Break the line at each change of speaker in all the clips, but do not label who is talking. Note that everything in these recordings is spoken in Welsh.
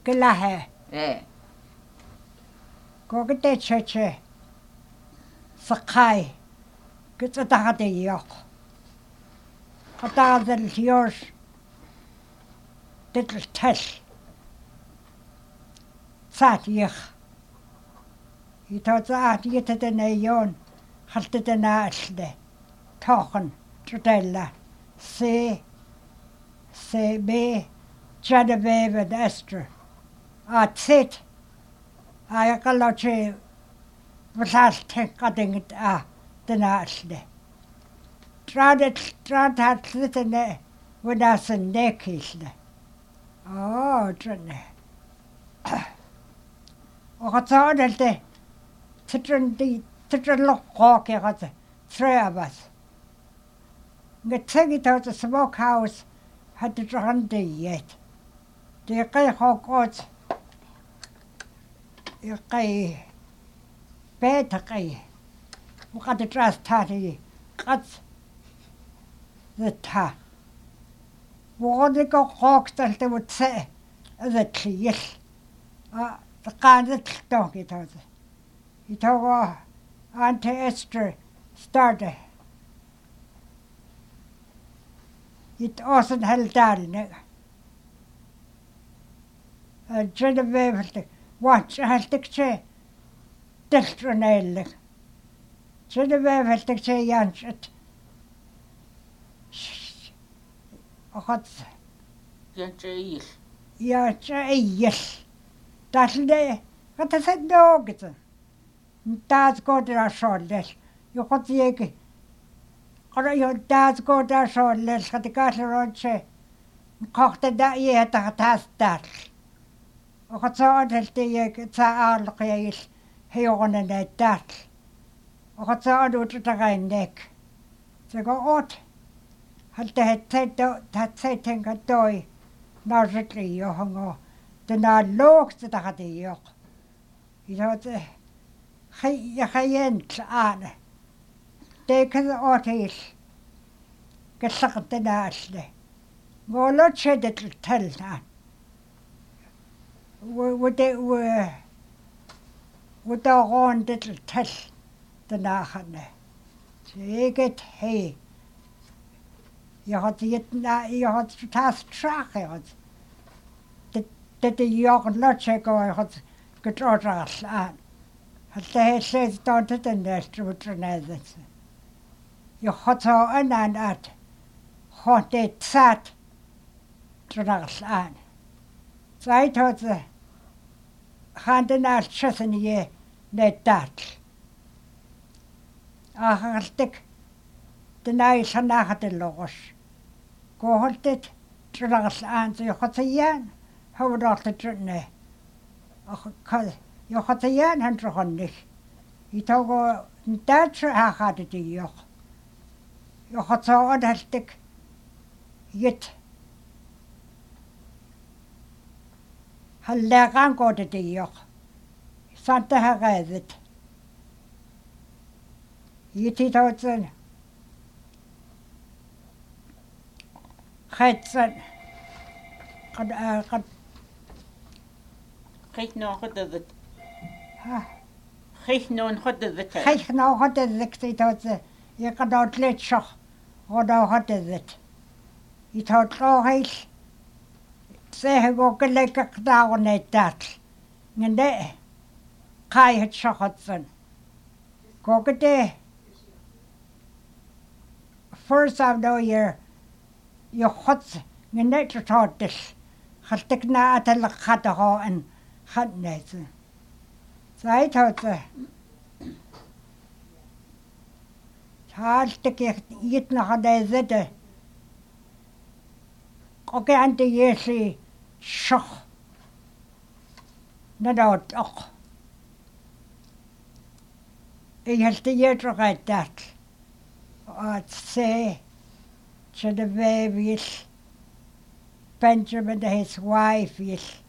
Kelahe. Kokete cheche. Sakai. Kitsatahate yok. Katadel yours. Little test. Sat yich. He thought that yet at an ayon. Halted an ashle. Tochen. Trudella. Se be. Genevieve and Esther. Sit. I got lot of was asked to cutting it the nasty. Tried that sitting there with us and neckies. Oh, Trinity. I thought that the Titran look hawk at the three of us. The thing it out the smokehouse had to run yet. The guy hawk out. The better guy. We got the dress tatty. Cuts the tat. What they got hawks that they would say as a tree. The kind of dog it was. He told Auntie Esther started. It wasn't held down. Genevieve watch I think she distronel. Genevieve I think she yanchet. What's yeah, yes. That's the what I said dog. Dad's got their shoulders. You got the egg. Or your dad's got their shoulders. Got the cat around she. Cocked that yet at that. Och så det jag så alls hörnen där. Och så då det regnet. Så går åt. Halt det tänka då när det är och den där lågt det hade jag. Jag inte ana. Det kan åt gesagt det där. Går det till Would the on little test the nachane. Take it hey. You had to task track it. The young lodge go had got orders on. Had they said don't it in there to another. You had so an at hot it sat to on. So I thought the hand in our chesson ye net that. I'll stick the nice and I had the loss. Go hold it to us and you had a yan. How would all the journey? You had a yan and to honey. He told that's I had it to you. You had so on a stick yet. Halleran går det dig. Sant det här rädet. I tittar Hetsen.
Geef nou goed dat het.
Geef nou goed dat het tittar. Je kan dat letsen. Wat nou goed dat het. Je tot rohis. Se go lekker down net dat. Ngende. Kai het shotsen. Kokete. First of the year. Je hot ngende tot this. Gaat na atel gaat ho en gaat net. Zij tot. Haalt ik het nog de zitten. Oké, ante jesi shoch. Nadat ook. Ik heb de jeter uit dat. Het zei, Genevieve is, Benjamin his wife is.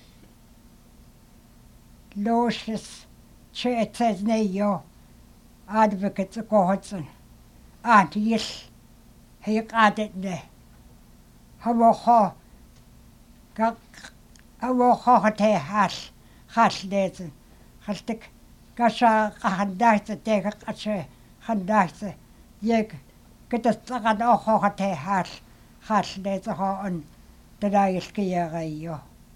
Loosjes, het says nee joh. Advocate Godson. Auntie is, hij gaat het nee. Hamocha, авоохохотэ хааллеэт халтик каша хандаахта тега аче хандаахта яг кэтастаган охохотэ хааллеэт хоон тадаилкиягайо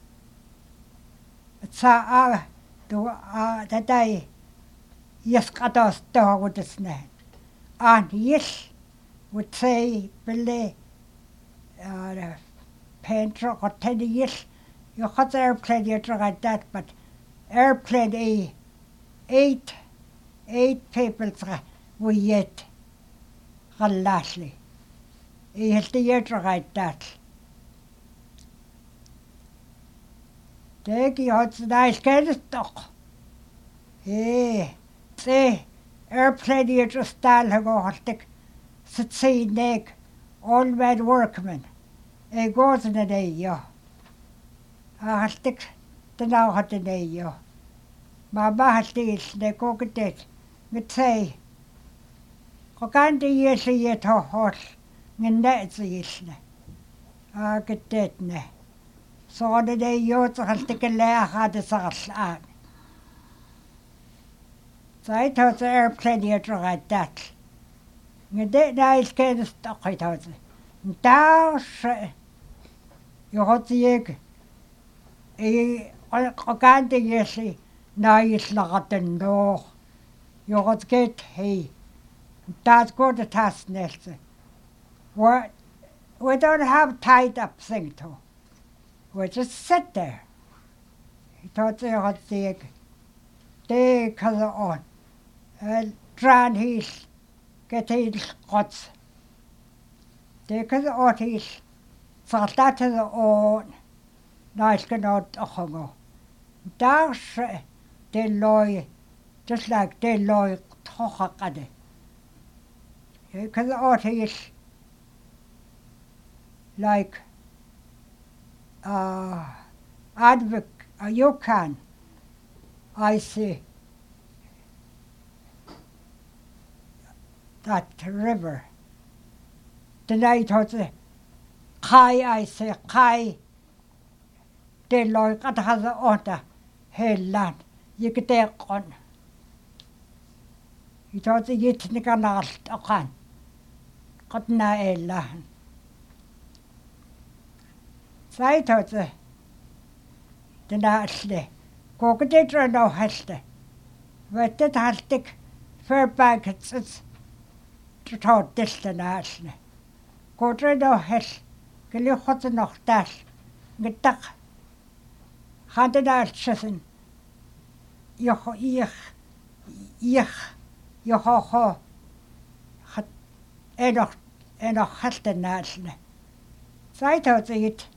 цаа татай яскатаастаагутасна ил would say bille painter or 10 years you got the airplane you like that but airplane eight people we yet gallasli helt you like that take you hot nice kind toch say airplane you just style go haltik sit neck all bad workman goes in a day ja haltik the now hat the day ja maar bahtis de koketet met say kan de yes je to hot men net is ne getet ne så det de jo så haltik lære hade sars aan sai to the airplane you try that det där ska det stocka tals där jag har jag kan det ju se nej slagen då jag har get hej that's good to task next we don't have tied up thing to we just sit there he thought jag har jag det kan on dran his Getil gods. Det kan åtis fartatede on. Najskenot ochongo. Dars det loy just like det loy tochakade. Det kan åtis like you can I see that river. The night was Kai I say Kai de loy at has a order hell land. You get there on. He thought the yet nikanast okan. Got na ella. Sai thought the nasty. Cockaditra no haste. But that has stick fair back it's tot destination. Kodre no hes, gelu hot noch das. Gedak. Hade daar tjessen. Ich ho hat noch haste nasne. Seit hat it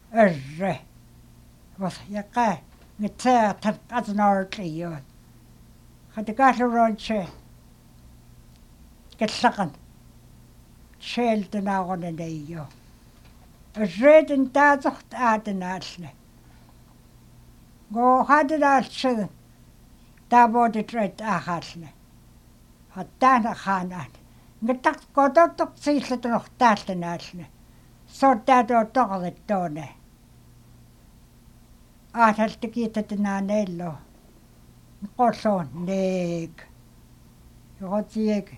was ja mit tat as nortli. Hat de gasronche geslagen. Schelte nou aan de jo. Reden dazocht adenasne. Go hadden daar ze. Daar wordt het red ahasne. Had daar gaan aan. Gedacht god ook toch zich het nog dadenasne. Zo dat toch het tonen. Had te kieten te na Nello. Koso neeg. Wat zie ik.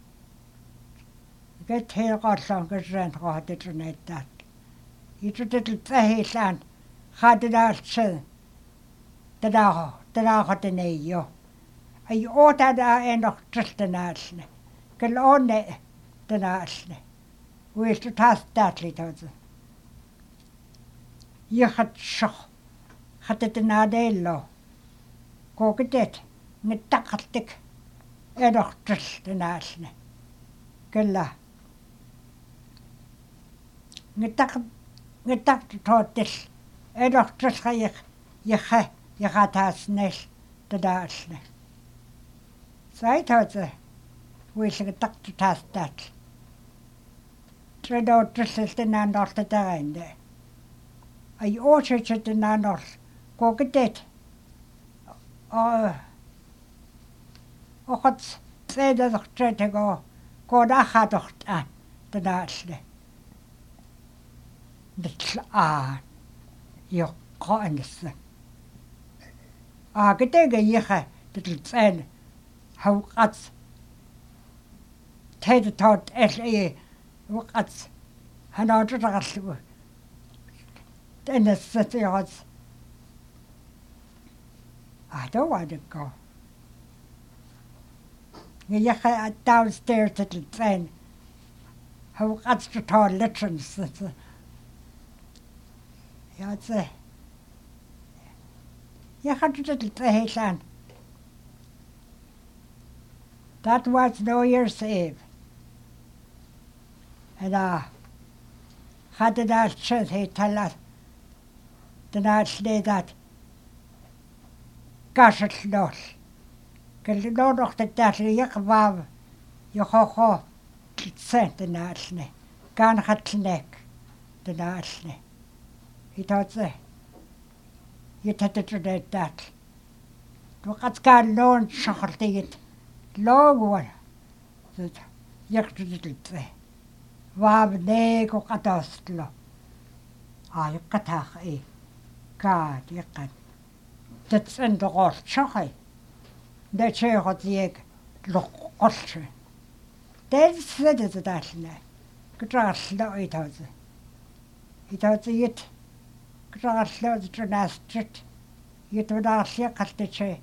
Get heel godsang gezend gehad het er net dat. Iets wat het heel aan. Gaat het daar zo. Daarna gaat het nee joh. En je oort daar en nog terug de naasne. Gelone de naasne. Hoe is het haast dat liet houden. Je gaat zo. Gaat het na Nello. Kook het dit. Met takkertik. En nog terug de naasne. Gela. Getak tot is. En nog terug ga je gaat haast nes de daasne. Zij had ze. Hoe is getak tot haast dat. Tredo terug is de na nog te einde. En je oortje zit de na nog. Kook het dit. God zei dat nog terug te gaan. Koda gaat toch aan de naasne. Dat aan. Jo. قانس كده يخا تتلصان هوقت تهد تود ايه وقت هنا تغسل تنستيعت هذا وادكو يخا downstairs تتلصان هوقت تتولتشنس يا تسه يا خدت الهيسان. That was New Year's Eve. And had the last chance he tell us the last day that gosh it's lost. Because you know that you have you ho sent the national. Gan hat neck the national. He thought يتتجد ذات وقد كان لون شخرتيت لون يقتل وابنيك وقدست له يقتاخ كاد يقن تتسند غوش شخي ده شيء غطيك لقلش ده سدت داشنا كتراس لو يتوزي كتراس لو تناس تت يتوداس يقلت شيء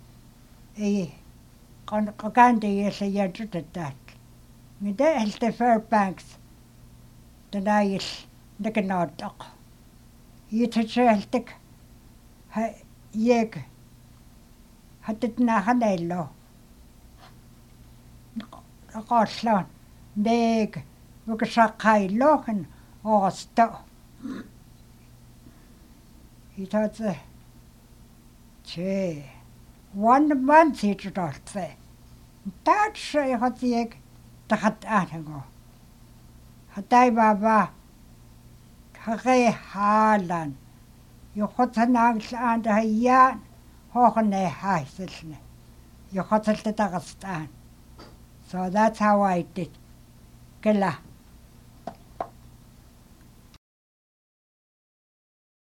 كان دي يسيجد الدات من ده التفير بانكس تنايش نكنادق يتشهلتك يك هتتنا هنيلو قاسلان نيك وكشاقاي لوخن أوستو يتوزي شي 1 month يتوزي تاتش يخطيك تحت أهنغو هتاي بابا حقي حالا يخط ناقش عند هيان هوخني هاي سلسني يخط التغستان so that's how I did كلا